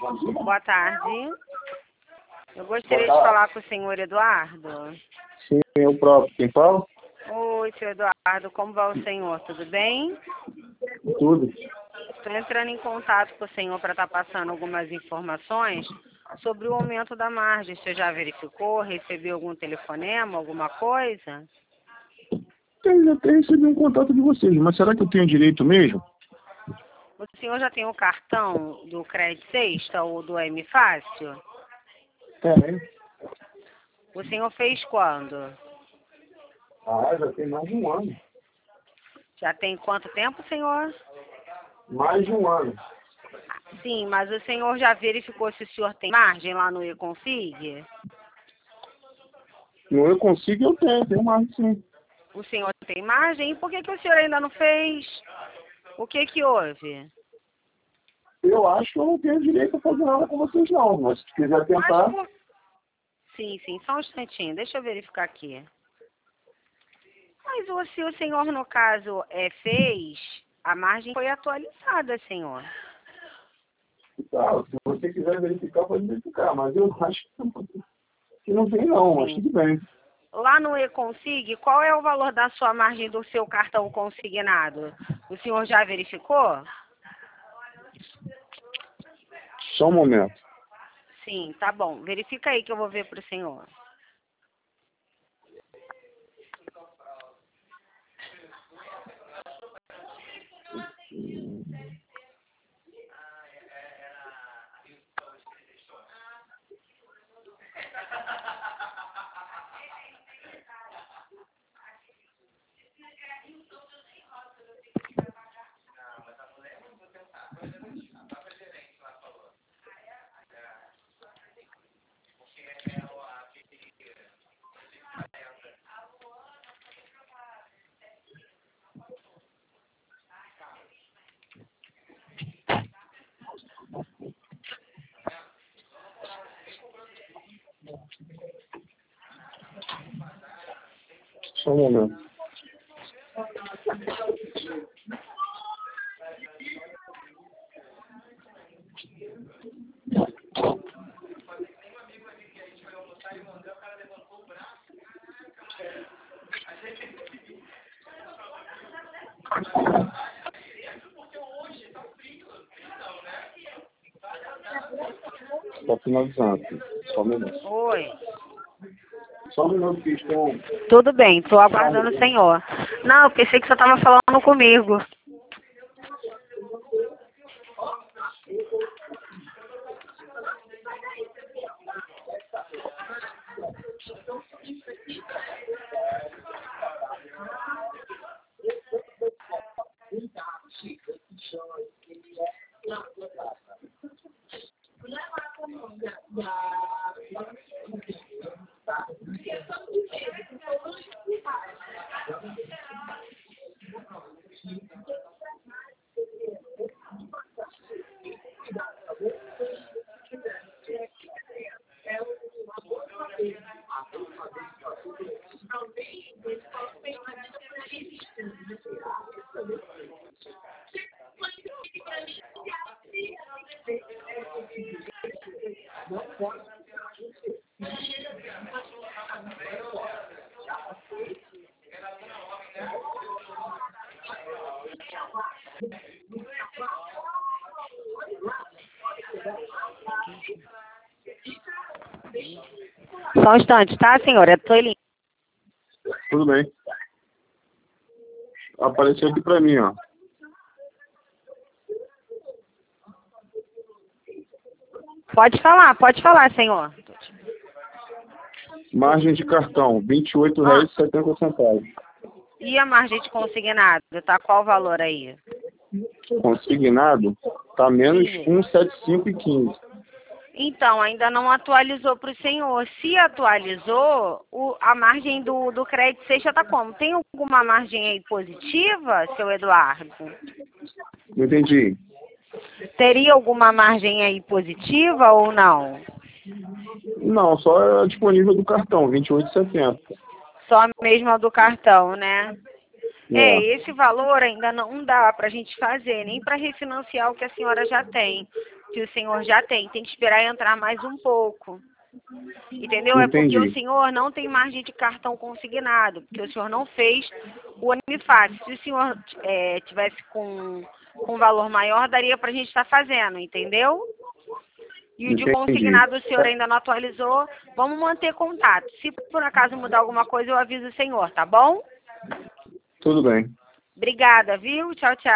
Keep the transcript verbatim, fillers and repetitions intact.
Boa tarde. Eu gostaria de falar com o senhor Eduardo. Sim, eu próprio. Quem fala? Oi, senhor Eduardo. Como vai o senhor? Tudo bem? Tudo. Estou entrando em contato com o senhor para estar passando algumas informações sobre o aumento da margem. O senhor já verificou? Recebeu algum telefonema, alguma coisa? Eu até recebi um contato de vocês, mas será que eu tenho direito mesmo? O senhor já tem o cartão do Crédito Sexta ou do M Fácil? Tem. O senhor fez quando? Ah, já tem mais de um ano. Já tem quanto tempo, senhor? Mais de um ano. Sim, mas o senhor já verificou se o senhor tem margem lá no eConfig? No Eu Consigo eu tenho, tenho mais sim. O senhor tem margem? E por que, que o senhor ainda não fez? O que que houve? Eu acho que eu não tenho direito a fazer nada com vocês não, mas se quiser tentar... Mas por... Sim, sim, só um instantinho, deixa eu verificar aqui. Mas o, se o senhor, no caso, é, fez, a margem foi atualizada, senhor. Tá, se você quiser verificar, pode verificar, mas eu acho que não tem não, mas Sim. tudo bem. Lá no eConsig, qual é o valor da sua margem do seu cartão consignado? O senhor já verificou? Só um momento. Sim, tá bom. Verifica aí que eu vou ver para o senhor. Só um momento. Está finalizando. Só um minuto. Oi. Só um minuto que estão... Tudo bem, estou aguardando o senhor. Não, eu pensei que você estava falando comigo. Só um instante, tá, senhora? Eu tô em linha. Tudo bem. Apareceu aqui pra mim, ó. Pode falar, pode falar, senhor. Margem de cartão, vinte e oito reais e setenta centavos. E a margem de consignado? Tá qual o valor aí? Consignado, tá menos Sim. cento e setenta e cinco e quinze. Então, ainda não atualizou para o senhor. Se atualizou, o, a margem do, do crédito sexta está como? Tem alguma margem aí positiva, seu Eduardo? Não entendi. Teria alguma margem aí positiva ou não? Não, só é disponível do cartão, vinte e oito e setenta. Só mesmo a do cartão, né? É, É. esse valor ainda não dá para a gente fazer, nem para refinanciar o que a senhora já tem. que o senhor já tem. Tem que esperar entrar mais um pouco. Entendeu? Entendi. É porque o senhor não tem margem de cartão consignado, porque o senhor não fez o Unifácil. Se o senhor é, tivesse com, com um valor maior, daria para a gente estar fazendo, entendeu? E o de Entendi. consignado o senhor ainda não atualizou. Vamos manter contato. Se por acaso mudar alguma coisa, eu aviso o senhor, tá bom? Tudo bem. Obrigada, viu? Tchau, tchau.